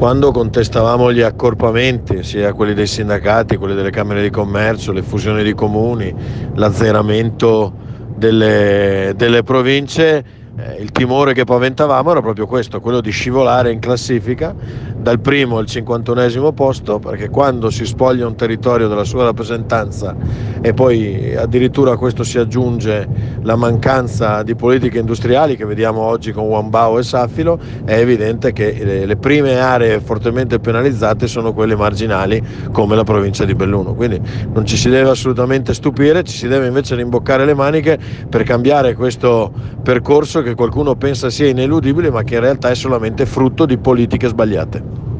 Quando contestavamo gli accorpamenti, sia quelli dei sindacati, quelli delle camere di commercio, le fusioni di comuni, l'azzeramento delle province, il timore che paventavamo era proprio questo, quello di scivolare in classifica dal primo al 51esimo posto, perché quando si spoglia un territorio della sua rappresentanza e poi addirittura a questo si aggiunge la mancanza di politiche industriali che vediamo oggi con Wambao e Safilo, è evidente che le prime aree fortemente penalizzate sono quelle marginali come la provincia di Belluno. Quindi non ci si deve assolutamente stupire, ci si deve invece rimboccare le maniche per cambiare questo percorso che qualcuno pensa sia ineludibile, ma che in realtà è solamente frutto di politiche sbagliate.